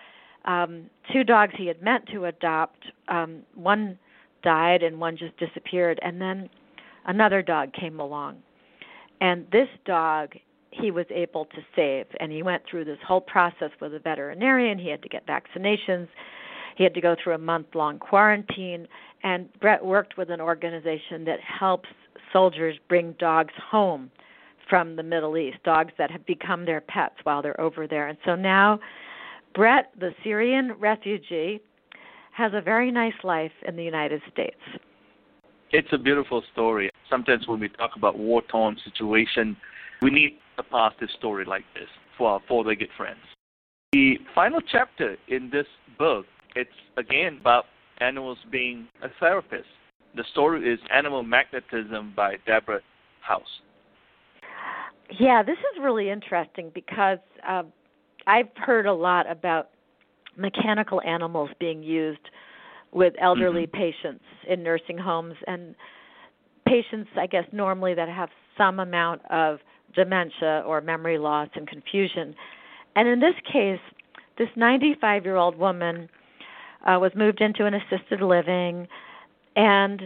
2 dogs he had meant to adopt. One died and one just disappeared. And then another dog came along. And this dog he was able to save. And he went through this whole process with a veterinarian. He had to get vaccinations. He had to go through a month-long quarantine. And Brett worked with an organization that helps soldiers bring dogs home from the Middle East, dogs that have become their pets while they're over there. And so now Brett, the Syrian refugee, has a very nice life in the United States. It's a beautiful story. Sometimes when we talk about war-torn situation, we need a positive story like this for our Four Legged Friends. The final chapter in this book, it's again about animals being a therapist. The story is Animal Magnetism by Deborah House. Yeah, this is really interesting because I've heard a lot about mechanical animals being used with elderly patients in nursing homes and patients, I guess, normally that have some amount of dementia or memory loss and confusion. And in this case, this 95-year-old woman was moved into an assisted living, and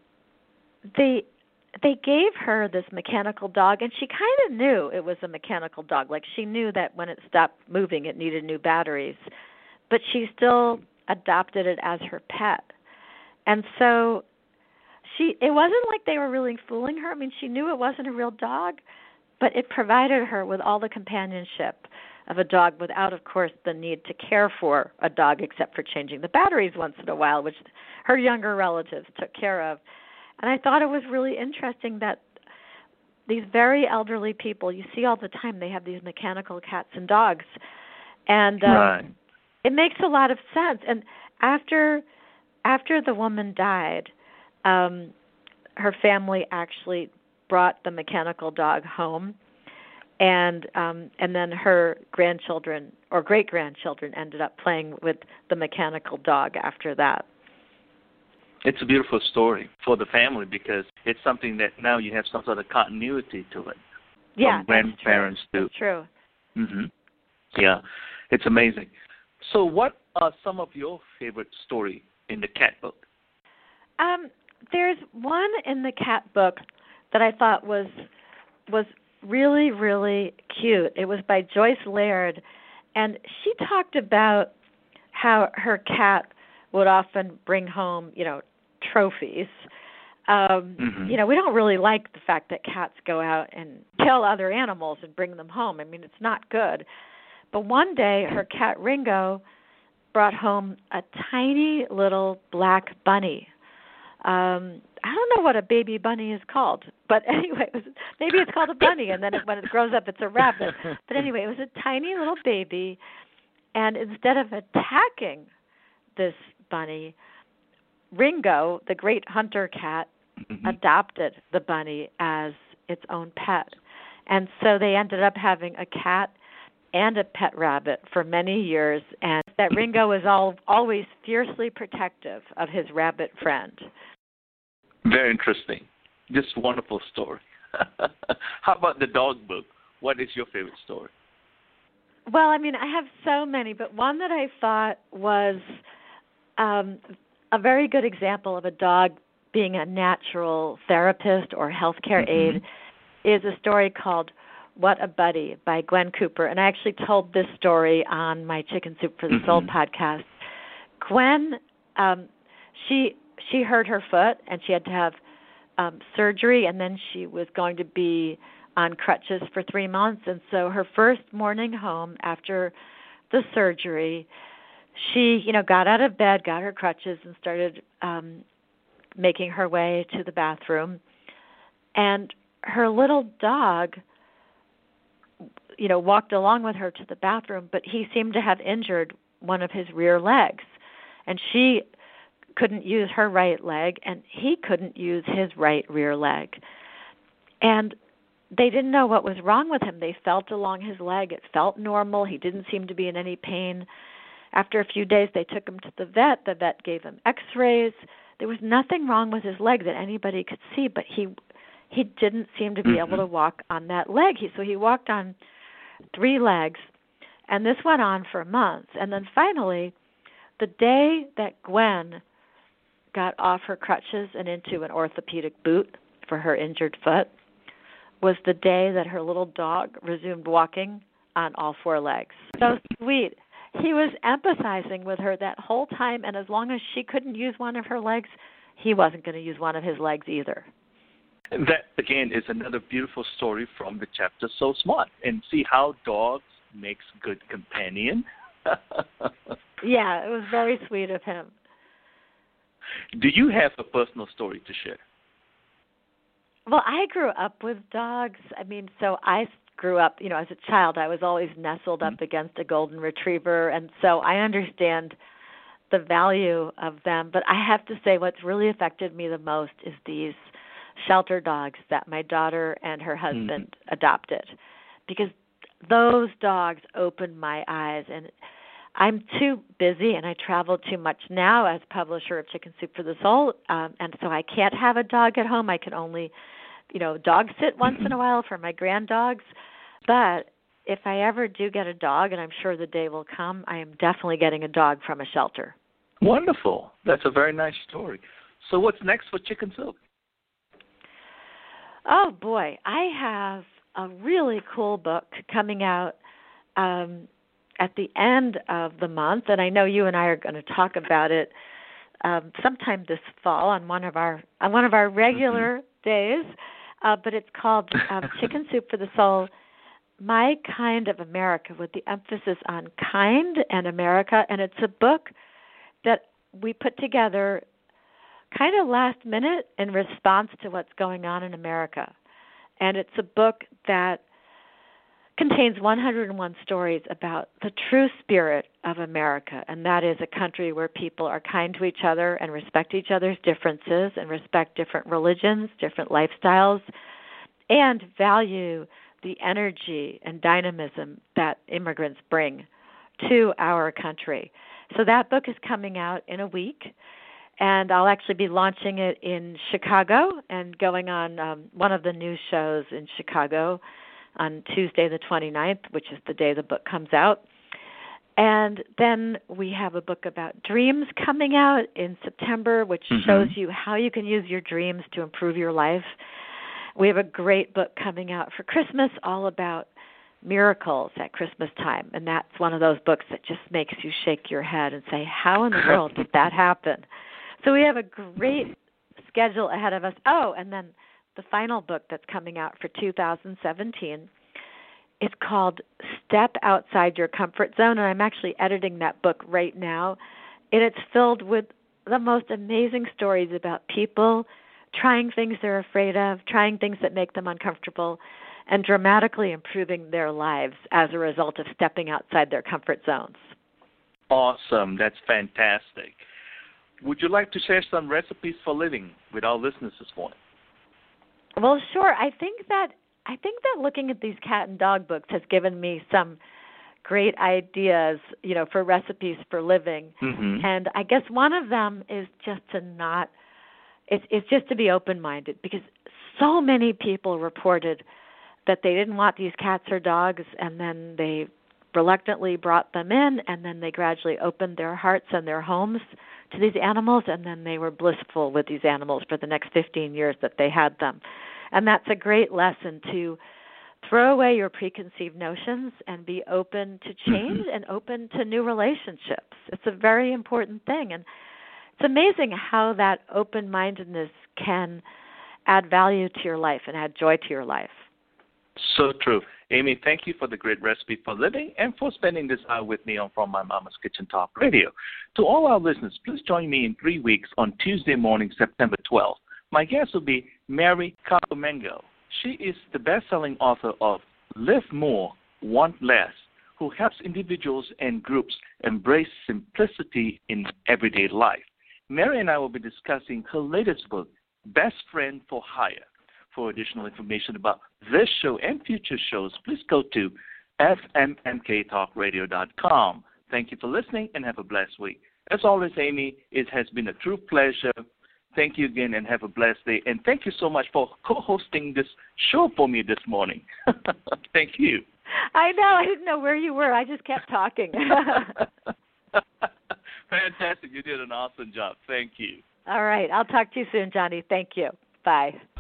they gave her this mechanical dog, and she kind of knew it was a mechanical dog. Like, she knew that when it stopped moving, it needed new batteries, but she still adopted it as her pet. And so it wasn't like they were really fooling her. I mean, she knew it wasn't a real dog, but it provided her with all the companionship of a dog without, of course, the need to care for a dog except for changing the batteries once in a while, which her younger relatives took care of. And I thought it was really interesting that these very elderly people, you see all the time, they have these mechanical cats and dogs. And it makes a lot of sense. And after the woman died, her family actually brought the mechanical dog home, and then her grandchildren or great-grandchildren ended up playing with the mechanical dog after that. It's a beautiful story for the family because it's something that now you have some sort of continuity to it. Yeah, from grandparents to. That's true. Mm-hmm. Yeah, it's amazing. So what are some of your favorite story in the cat book? There's one in the cat book that I thought was really, really cute. It was by Joyce Laird, and she talked about how her cat would often bring home, trophies. We don't really like the fact that cats go out and kill other animals and bring them home. I mean, it's not good. But one day, her cat Ringo brought home a tiny little black bunny. I don't know what a baby bunny is called, but anyway, maybe it's called a bunny, and then when it grows up, it's a rabbit. But anyway, it was a tiny little baby, and instead of attacking this bunny, Ringo, the great hunter cat, adopted the bunny as its own pet. And so they ended up having a cat and a pet rabbit for many years, and that Ringo was always fiercely protective of his rabbit friend. Very interesting. Just wonderful story. How about the dog book? What is your favorite story? Well, I mean, I have so many, but one that I thought was a very good example of a dog being a natural therapist or healthcare aide is a story called What a Buddy by Gwen Cooper. And I actually told this story on my Chicken Soup for the Soul podcast. Gwen, she hurt her foot and she had to have surgery, and then she was going to be on crutches for 3 months. And so her first morning home after the surgery, she, got out of bed, got her crutches, and started making her way to the bathroom. And her little dog, walked along with her to the bathroom, but he seemed to have injured one of his rear legs. And she couldn't use her right leg, and he couldn't use his right rear leg. And they didn't know what was wrong with him. They felt along his leg. It felt normal. He didn't seem to be in any pain. After a few days, they took him to the vet. The vet gave him x-rays. There was nothing wrong with his leg that anybody could see, but he didn't seem to be able to walk on that leg. So he walked on 3 legs, and this went on for months. And then finally, the day that Gwen got off her crutches and into an orthopedic boot for her injured foot was the day that her little dog resumed walking on all 4 legs. So sweet. He was empathizing with her that whole time, and as long as she couldn't use one of her legs, he wasn't going to use one of his legs either. That, again, is another beautiful story from the chapter So Smart. And see how dogs makes good companion. Yeah, it was very sweet of him. Do you have a personal story to share? Well, I grew up with dogs. So I grew up, as a child, I was always nestled up against a golden retriever, and so I understand the value of them. But I have to say what's really affected me the most is these shelter dogs that my daughter and her husband adopted, because those dogs opened my eyes. And I'm too busy and I travel too much now as publisher of Chicken Soup for the Soul, and so I can't have a dog at home. I can only, dog sit once in a while for my grand dogs. But if I ever do get a dog, and I'm sure the day will come, I am definitely getting a dog from a shelter. Wonderful. That's a very nice story. So what's next for Chicken Soup? Oh, boy. I have a really cool book coming out at the end of the month, and I know you and I are going to talk about it sometime this fall on one of our regular days. But it's called Chicken Soup for the Soul, My Kind of America, with the emphasis on kind and America. And it's a book that we put together kind of last minute in response to what's going on in America. And it's a book that contains 101 stories about the true spirit of America, and that is a country where people are kind to each other and respect each other's differences and respect different religions, different lifestyles, and value the energy and dynamism that immigrants bring to our country. So that book is coming out in a week, and I'll actually be launching it in Chicago and going on one of the news shows in Chicago on Tuesday the 29th, which is the day the book comes out. And then we have a book about dreams coming out in September, which shows you how you can use your dreams to improve your life. We have a great book coming out for Christmas all about miracles at Christmas time, and that's one of those books that just makes you shake your head and say, how in the world did that happen? So we have a great schedule ahead of us. Oh, and then the final book that's coming out for 2017 is called Step Outside Your Comfort Zone, and I'm actually editing that book right now. And it's filled with the most amazing stories about people trying things they're afraid of, trying things that make them uncomfortable, and dramatically improving their lives as a result of stepping outside their comfort zones. Awesome. That's fantastic. Would you like to share some recipes for living with our listeners this morning? Well, sure. I think that looking at these cat and dog books has given me some great ideas, for recipes for living. And I guess one of them is just to it's just to be open-minded, because so many people reported that they didn't want these cats or dogs, and then they reluctantly brought them in, and then they gradually opened their hearts and their homes to these animals, and then they were blissful with these animals for the next 15 years that they had them. And that's a great lesson, to throw away your preconceived notions and be open to change and open to new relationships. It's a very important thing. And it's amazing how that open-mindedness can add value to your life and add joy to your life. So true. Amy, thank you for the great recipe for living and for spending this hour with me on From My Mama's Kitchen Talk Radio. To all our listeners, please join me in 3 weeks on Tuesday morning, September 12th. My guest will be Mary Capomengo. She is the best-selling author of Live More, Want Less, who helps individuals and groups embrace simplicity in everyday life. Mary and I will be discussing her latest book, Best Friend for Hire. For additional information about this show and future shows, please go to fmmktalkradio.com. Thank you for listening and have a blessed week. As always, Amy, it has been a true pleasure. Thank you again and have a blessed day. And thank you so much for co-hosting this show for me this morning. Thank you. I know. I didn't know where you were. I just kept talking. Fantastic. You did an awesome job. Thank you. All right. I'll talk to you soon, Johnny. Thank you. Bye.